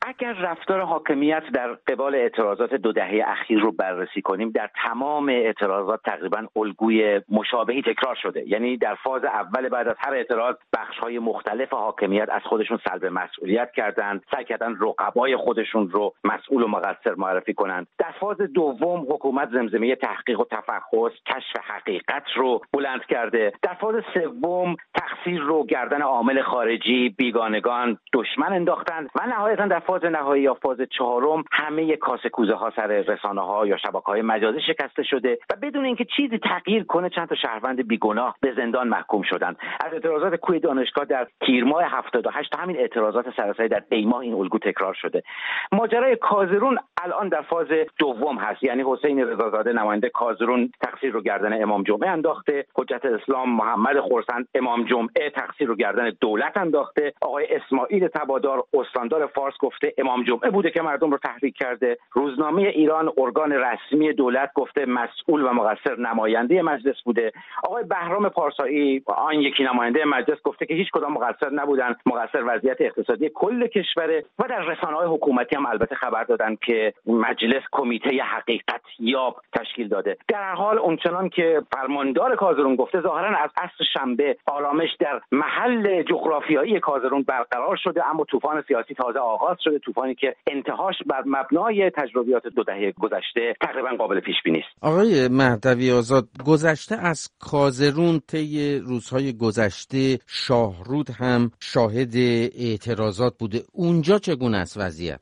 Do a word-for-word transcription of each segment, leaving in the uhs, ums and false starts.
اگر رفتار حاکمیت در قبال اعتراضات دو دهه اخیر رو بررسی کنیم، در تمام اعتراضات تقریبا الگوی مشابهی تکرار شده. یعنی در فاز اول بعد از هر اعتراض بخش‌های مختلف حاکمیت از خودشون سلب مسئولیت کردند، سعی کردن رقبای خودشون رو مسئول و مقصر معرفی کنند. در فاز دوم حکومت زمزمه تحقیق و تفحص، کشف حقیقت رو بلند کرده. در فاز سوم تقصیر رو گردن عامل خارجی، بیگانگان، دشمن انداختند و نهایتاً در فاز نهایی یا فاز چهارم همه کاسه کوزه ها سر رسانه‌ها یا شبکه‌های مجازی شکسته شده و بدون اینکه چیزی تغییر کنه چند تا شهروند بیگناه به زندان محکوم شدند. از اعتراضات کوی دانشگاه در تیر ماه هفتاد و هشت تا همین اعتراضات سراسری در دی ماه این الگو تکرار شده. ماجرای کازرون الان در فاز دوم هست. یعنی حسین رضازاده نماینده کازرون تقصیر رو گردن امام جمعه انداخته، حجت اسلام محمد خرسند امام جمعه تقصیر رو گردن دولت انداخته، آقای اسماعیل تبادار استاندار فارس گفته امام جمعه بوده که مردم رو تحریک کرده، روزنامه ایران ارگان رسمی دولت گفته مسئول و مقصر نماینده مجلس بوده، آقای بهرام پارسایی آن یکی نماینده مجلس گفته که هیچ کدام مقصر نبودن، مقصر وضعیت اقتصادی کل کشوره و در رسانه‌های حکومتی هم البته خبر دادن که مجلس کمیته حقیقت یاب تشکیل داده. در هر حال اونچنان که فرماندار کازرون گفته ظاهرا از عصر شنبه آرامش در محل جغرافیایی کازرون برقرار شده، اما طوفان سیاسی تازه آغاز شده، طوفانی که انتهاش بر مبنای تجربیات دو دهه گذشته تقریبا قابل پیش بینی است. آقای مهدوی آزاد، گذشته از کازرون طی روزهای گذشته شاهرود هم شاهد اعتراضات بوده. اونجا چگونه است وضعیت؟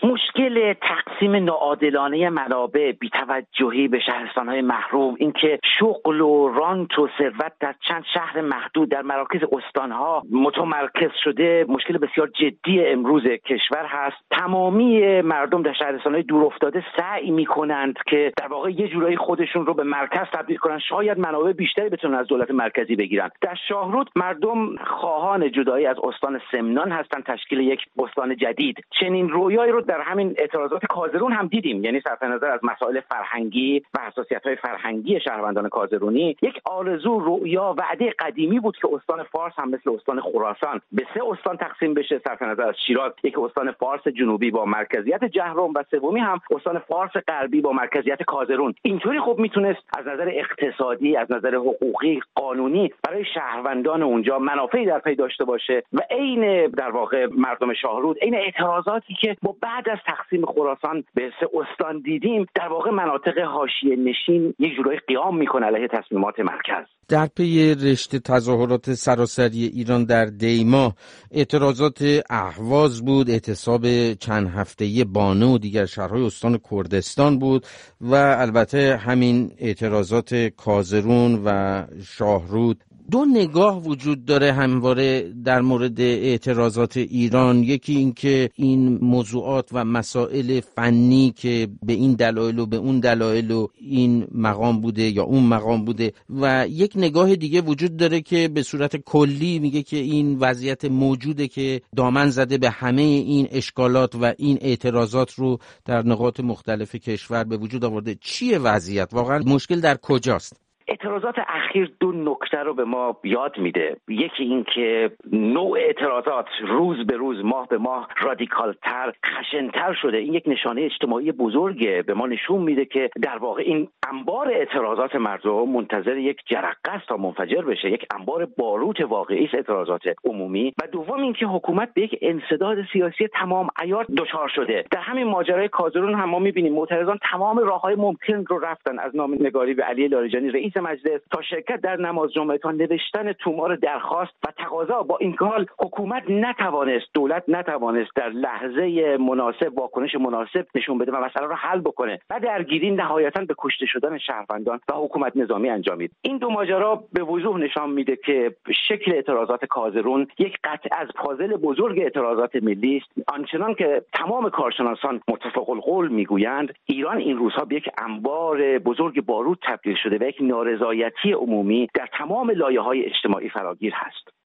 مشکل تقسیم ناعادلانه منابع، بی‌توجهی به شهرستان‌های محروم، اینکه شغل و رانت و ثروت در چند شهر محدود در مراکز استان‌ها متمرکز شده، مشکل بسیار جدی امروز کشور هست. تمامی مردم در شهرستان‌های دورافتاده سعی می‌کنند که در واقع یه جورایی خودشون رو به مرکز تبدیل کنن، شاید منابع بیشتری بتونن از دولت مرکزی بگیرن. در شاهرود مردم خواهان جدایی از استان سمنان هستند، تشکیل یک استان جدید. چنین رویایی رو در همین اعتراضات کازرون هم دیدیم. یعنی صرف نظر از مسائل فرهنگی و حساسیت‌های فرهنگی شهروندان کازرونی، یک آرزو، رؤیا، وعده قدیمی بود که استان فارس هم مثل استان خراسان به سه استان تقسیم بشه، صرف نظر از شیراز یک استان فارس جنوبی با مرکزیت جهرم و سومی هم استان فارس غربی با مرکزیت کازرون. اینطوری خب میتونست از نظر اقتصادی، از نظر حقوقی، قانونی برای شهروندان اونجا منافعی در پی داشته باشه و عین در واقع مردم شاهرود، عین اعتراضاتی که با بعد از تقسیم خراسان به سه استان دیدیم، در واقع مناطق حاشیه نشین یک جورایی قیام میکنه علیه تصمیمات مرکز. در پی رشته تظاهرات سراسری ایران در دی ماه اعتراضات اهواز بود، اعتصاب چند هفته‌ای بانه و دیگر شهرهای استان کردستان بود و البته همین اعتراضات کازرون و شاهرود. دو نگاه وجود داره همواره در مورد اعتراضات ایران. یکی این که این موضوعات و مسائل فنی که به این دلایل و به اون دلایل و این مقام بوده یا اون مقام بوده، و یک نگاه دیگه وجود داره که به صورت کلی میگه که این وضعیت موجوده که دامن زده به همه این اشکالات و این اعتراضات رو در نقاط مختلف کشور به وجود آورده. چیه وضعیت؟ واقعا مشکل در کجاست؟ اعتراضات اخیر دو نکته رو به ما یاد میده. یکی این که نوع اعتراضات روز به روز، ماه به ماه رادیکالتر، خشنتر شده. این یک نشانه اجتماعی بزرگه، به ما نشون میده که در واقع این انبار اعتراضات مردم منتظر یک جرقه است تا منفجر بشه، یک انبار باروت واقعی است اعتراضات عمومی. و دوم این که حکومت به یک انسداد سیاسی تمام عیار دچار شده. در همین ماجرای کازرون هم ما میبینیم معترضان تمام راههای ممکن رو رفتن، از نامه‌نگاری به علی لاریجانی رئیس مجلس تا شرکت در نماز جمعه تا نوشتن تومار درخواست و تقاضا. با این حال حکومت نتوانست، دولت نتوانست در لحظه مناسب واکنش مناسب نشون بده و مسئله رو حل بکنه و درگیری نهایتاً به کشته شدن شهروندان و حکومت نظامی انجامید. این دو ماجرا به وضوح نشان میده که شکل اعتراضات کازرون یک قطع از پازل بزرگ اعتراضات ملی است. آنچنان که تمام کارشناسان متفق القول میگویند، ایران این روزها به یک انبار بزرگ بارود تبدیل شده و یک نارضایتی عمومی در تمام لایه‌های اجتماعی فراگیر هست.